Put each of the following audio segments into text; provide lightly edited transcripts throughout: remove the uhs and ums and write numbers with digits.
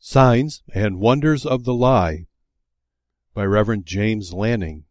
Signs and Wonders of the Lie by Reverend James Lanning.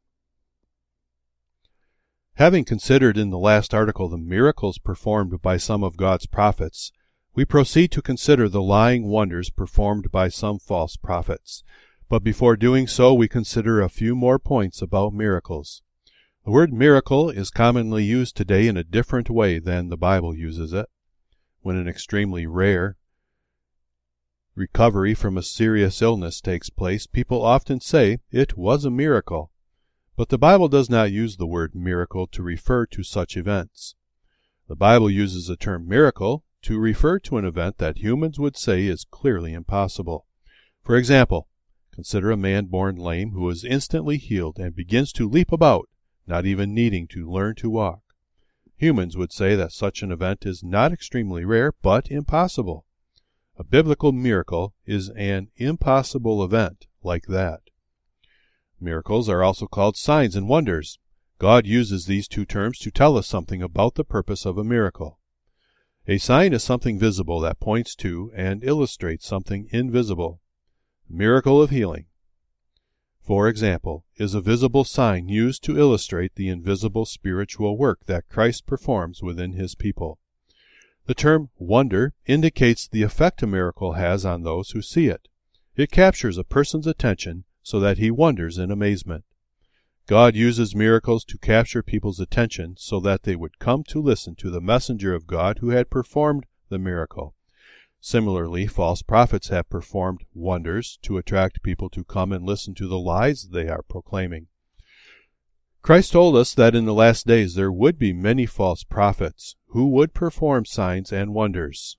Having considered in the last article the miracles performed by some of God's prophets, we proceed to consider the lying wonders performed by some false prophets. But before doing so, we consider a few more points about miracles. The word miracle is commonly used today in a different way than the Bible uses it. When an extremely rare recovery from a serious illness takes place, people often say it was a miracle. But the Bible does not use the word miracle to refer to such events. The Bible uses the term miracle to refer to an event that humans would say is clearly impossible. For example, consider a man born lame who is instantly healed and begins to leap about, not even needing to learn to walk. Humans would say that such an event is not extremely rare, but impossible. A biblical miracle is an impossible event like that. Miracles are also called signs and wonders. God uses these two terms to tell us something about the purpose of a miracle. A sign is something visible that points to and illustrates something invisible. A miracle of healing, for example, is a visible sign used to illustrate the invisible spiritual work that Christ performs within his people. The term wonder indicates the effect a miracle has on those who see it. It captures a person's attention so that he wonders in amazement. God uses miracles to capture people's attention so that they would come to listen to the messenger of God who had performed the miracle. Similarly, false prophets have performed wonders to attract people to come and listen to the lies they are proclaiming. Christ told us that in the last days there would be many false prophets who would perform signs and wonders.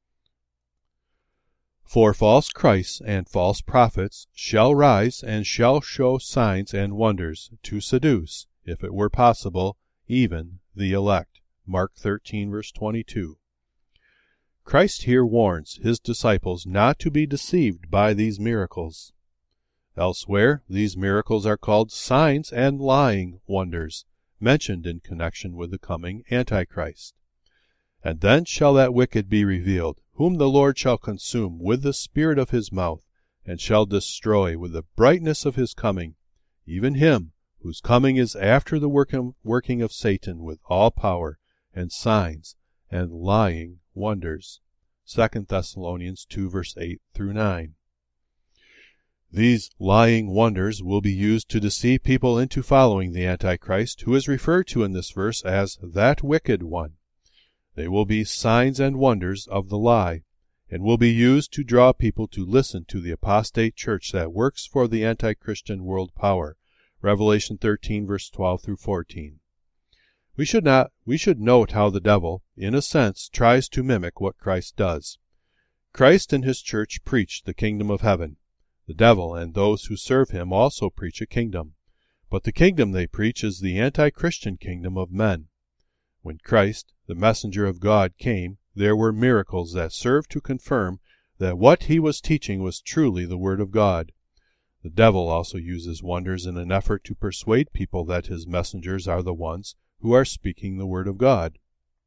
For false Christs and false prophets shall rise and shall show signs and wonders to seduce, if it were possible, even the elect. Mark 13, verse 22. Christ here warns his disciples not to be deceived by these miracles. Elsewhere, these miracles are called signs and lying wonders, mentioned in connection with the coming Antichrist. And then shall that wicked be revealed, whom the Lord shall consume with the spirit of his mouth, and shall destroy with the brightness of his coming, even him whose coming is after the working of Satan with all power, and signs, and lying wonders. 2 Thessalonians 2, verse 8 through 9. These lying wonders will be used to deceive people into following the Antichrist, who is referred to in this verse as that wicked one. They will be signs and wonders of the lie, and will be used to draw people to listen to the apostate church that works for the anti-Christian world power. Revelation 13, verse 12 through 14. We should note how the devil, in a sense, tries to mimic what Christ does. Christ and his church preach the kingdom of heaven. The devil and those who serve him also preach a kingdom. But the kingdom they preach is the anti-Christian kingdom of men. When Christ, the messenger of God, came, there were miracles that served to confirm that what he was teaching was truly the word of God. The devil also uses wonders in an effort to persuade people that his messengers are the ones who are speaking the word of God.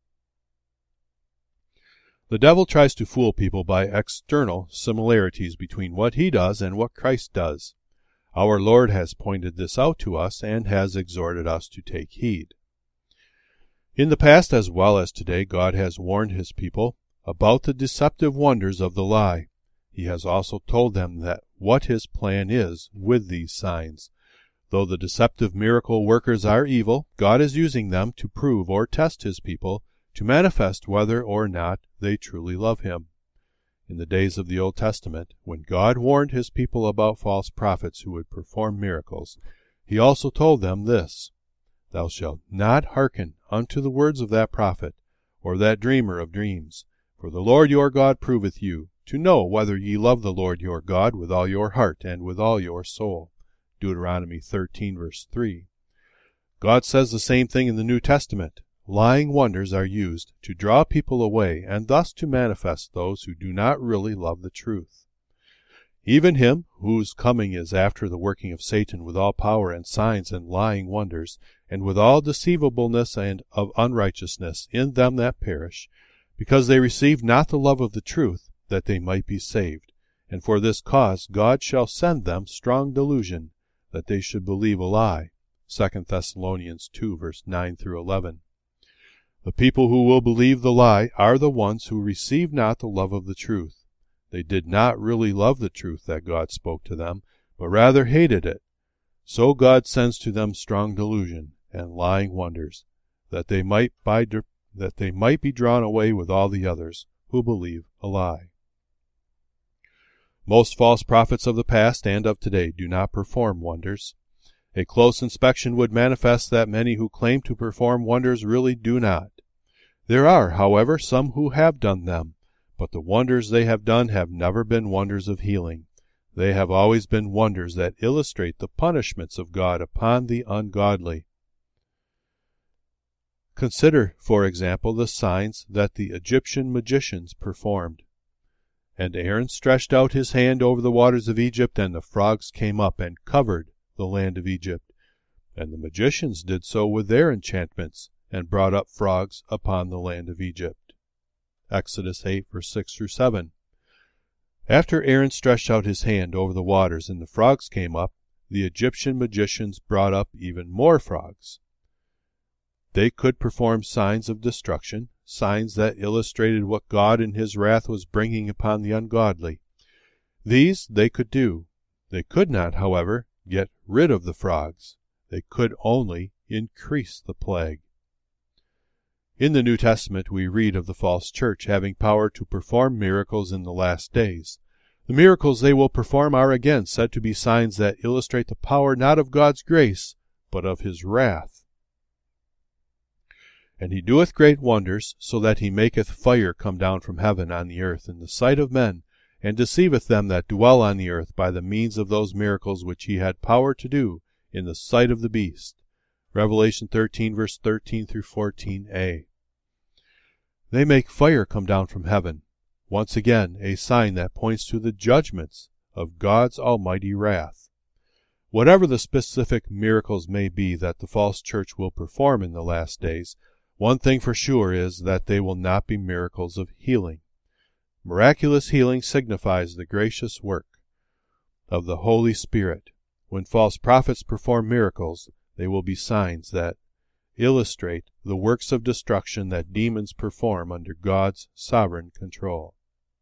The devil tries to fool people by external similarities between what he does and what Christ does. Our Lord has pointed this out to us and has exhorted us to take heed. In the past as well as today, God has warned his people about the deceptive wonders of the lie. He has also told them that what his plan is with these signs. Though the deceptive miracle workers are evil, God is using them to prove or test his people, to manifest whether or not they truly love him. In the days of the Old Testament, when God warned his people about false prophets who would perform miracles, he also told them this: Thou shalt not hearken unto the words of that prophet, or that dreamer of dreams. For the Lord your God proveth you, to know whether ye love the Lord your God with all your heart and with all your soul. Deuteronomy 13, verse 3. God says the same thing in the New Testament. Lying wonders are used to draw people away and thus to manifest those who do not really love the truth. Even him whose coming is after the working of Satan with all power and signs and lying wonders, and with all deceivableness and of unrighteousness in them that perish, because they receive not the love of the truth, that they might be saved. and for this cause God shall send them strong delusion, that they should believe a lie. 2 Thessalonians 2, verse 9 through 11. The people who will believe the lie are the ones who receive not the love of the truth. They did not really love the truth that God spoke to them, but rather hated it. So God sends to them strong delusion and lying wonders, that they might be drawn away with all the others who believe a lie. Most false prophets of the past and of today do not perform wonders. A close inspection would manifest that many who claim to perform wonders really do not. There are, however, some who have done them, but the wonders they have done have never been wonders of healing. They have always been wonders that illustrate the punishments of God upon the ungodly. Consider, for example, the signs that the Egyptian magicians performed. And Aaron stretched out his hand over the waters of Egypt, and the frogs came up and covered the land of Egypt. And the magicians did so with their enchantments, and brought up frogs upon the land of Egypt. Exodus 8, verse 6 through 7. After Aaron stretched out his hand over the waters and the frogs came up, the Egyptian magicians brought up even more frogs. They could perform signs of destruction, signs that illustrated what God in his wrath was bringing upon the ungodly. These they could do. They could not, however, get rid of the frogs. They could only increase the plague. In the New Testament we read of the false church having power to perform miracles in the last days. The miracles they will perform are again said to be signs that illustrate the power not of God's grace, but of his wrath. And he doeth great wonders, so that he maketh fire come down from heaven on the earth in the sight of men, and deceiveth them that dwell on the earth by the means of those miracles which he had power to do in the sight of the beast. Revelation 13, verse 13 through 14a. They make fire come down from heaven, once again a sign that points to the judgments of God's almighty wrath. Whatever the specific miracles may be that the false church will perform in the last days, one thing for sure is that they will not be miracles of healing. Miraculous healing signifies the gracious work of the Holy Spirit. When false prophets perform miracles, they will be signs that illustrate the works of destruction that demons perform under God's sovereign control.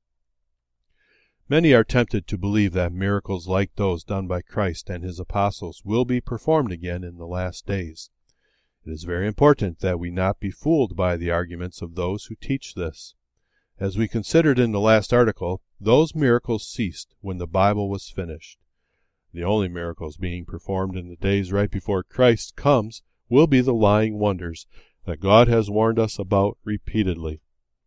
Many are tempted to believe that miracles like those done by Christ and his apostles will be performed again in the last days. It is very important that we not be fooled by the arguments of those who teach this. As we considered in the last article, those miracles ceased when the Bible was finished. The only miracles being performed in the days right before Christ comes will be the lying wonders that God has warned us about repeatedly.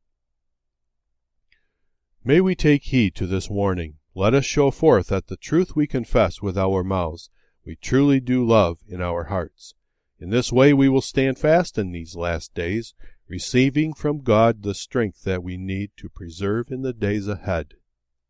May we take heed to this warning. Let us show forth that the truth we confess with our mouths we truly do love in our hearts. In this way we will stand fast in these last days, receiving from God the strength that we need to preserve in the days ahead.